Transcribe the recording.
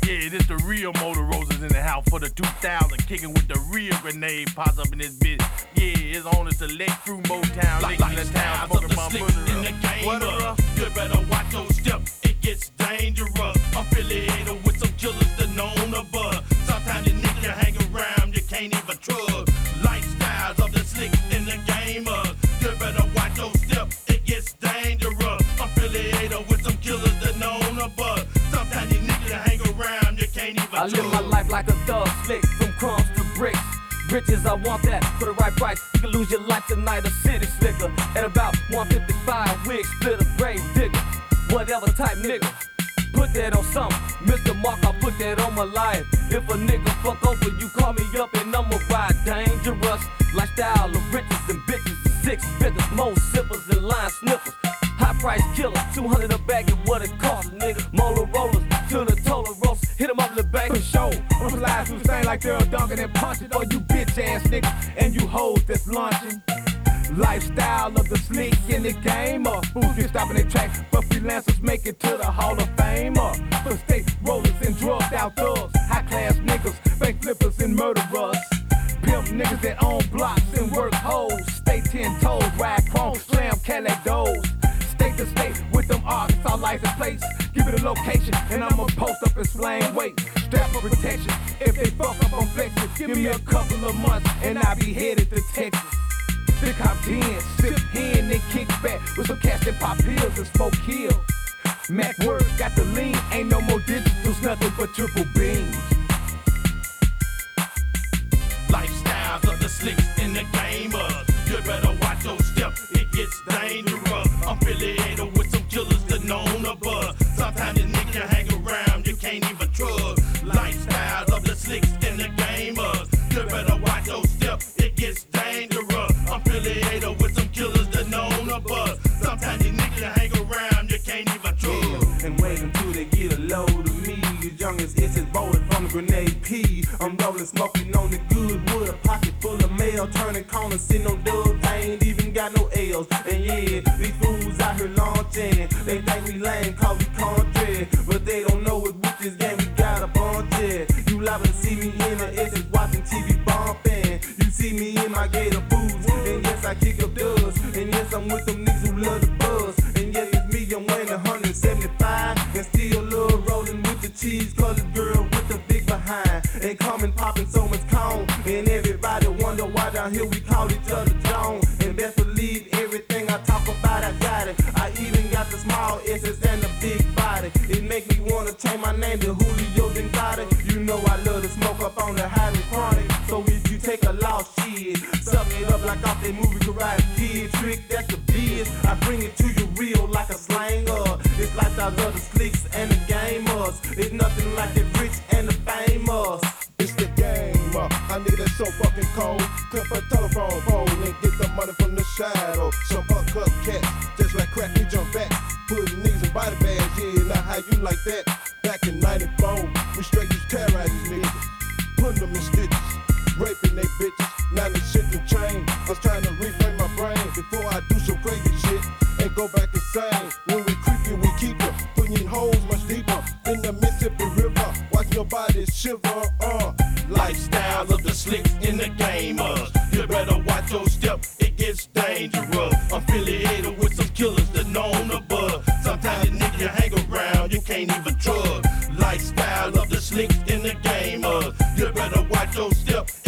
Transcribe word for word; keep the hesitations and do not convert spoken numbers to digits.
Yeah, this the real Motorosas in the house for the two thousand, kicking with the real grenade pops up in this bitch. Yeah, it's on the select through Motown, like, niggas like in the town, smoking smoking my my murderer. murderer. In the game, What uh, you better watch your step, it gets dangerous. Affiliated with some killers that known the bud. Sometimes you niggas hang around, you can't even trust. Lifestyles of the slick in the game, uh, you better watch your step, it gets dangerous. Affiliated with some killers that known the bud. Sometimes you niggas hang around, you can't even I trust. live my life like a thug, slick from crumbs to bricks. Riches, I want that for the right price. You can lose your life tonight, a city slicker. At about one fifty-five, wig split a grave digger. Whatever type nigga, put that on something. Mister Mark, I put that on my life. If a nigga fuck over, you call me up and I'ma ride dangerous. Lifestyle of riches and bitches, six figures, more sippers and line sniffers. High price killer, two hundred a bag is what it costs, nigga. Motorola's to the total roast, hit 'em up the bank. For sure, I'm flies who sing like they're dunking and punching. Or you bitch ass niggas and you hoes that's lunching. Lifestyle of the slick in the game up. Fools get stopping their tracks, but freelancers make it to the Hall of Fame up. For state rollers and drugged out thugs, high class niggas, bank flippers and murderers. Pimp niggas that own blocks and work hoes. Stay ten toes, ride chrome, slam Cadillac doors. State to state with them Arkansas license plates. Give it a location and I'ma post up and flame wait. Strap for protection if they fuck up on flexing. Give me a couple of months and I'll be headed to Texas. Thick hop ten, sip hen and kick back with some cash that pop pills and smoke kill. Mac word got the lean, ain't no more digitals, nothing but triple beams. Lifestyles of the slicks in the game, uh, you better watch your step, it gets dangerous. Affiliated with some killers that known the bud. Sometimes you niggas hang around, you can't even trust. Lifestyles of the slicks in the game, uh, you better watch your step, it gets dangerous. Affiliated with some killers that known the bud. Sometimes you niggas hang around, you can't even trust. And wait until they get a load of me. As young as it's bolted from the grenade P. I'm rolling, smoking on the good wood. A pocket full of mail, turning corners, sitting on dubs. I ain't even got no L's. And yeah, these fools out here launching. They think we lame, cause we country. But they don't know it with this game, we got a bunch, yeah. You liable to see me in the Essex watching T V bumping. You see me in my gator boots. And yes, I kick up dubs. And yes, I'm with them niggas who love the buzz. And yes, it's me, I'm weighing one seventy-five. And still love rolling with the cheese colored girl with the big behind. And coming popping so much cone. And everybody wonder why down here we call each other John. And best believe everything I talk about, I got it. I even got the small S's and the big body. It make me wanna change my name to Julio Dengata. You know I love to smoke up on the highway chronic. So if you take a lost shit, suck it up like off that movie Karate Kid trick, that's the biz. I bring it to you real like a slanger. It's lifestyle of the slicks and the gamers. It's nothing like the rich and the famous. It's the game, uh, I need it so fucking cold. Clip a telephone pole and get the money from the shadow. Some uncut cats, just like crack, we jump back. Putting niggas in body bags, yeah, not how you like that. Back in ninety-four, we straight used to terrorize these niggas. Putting them in stitches, raping they bitches. Now the shit done changed. I was trying to reframe my brain before I do some crazy shit and go back insane. When we creep you, we keep you. Putting holes much deeper in the Mississippi River. Watch your body shiver, uh. Lifestyles of the slicks in the game, uh, you better watch your step, it gets dangerous. Affiliated with some killers that known the bud. Sometimes you niggas hang around, you can't even trust. Lifestyle of the slicks in the game, uh, you better watch your step,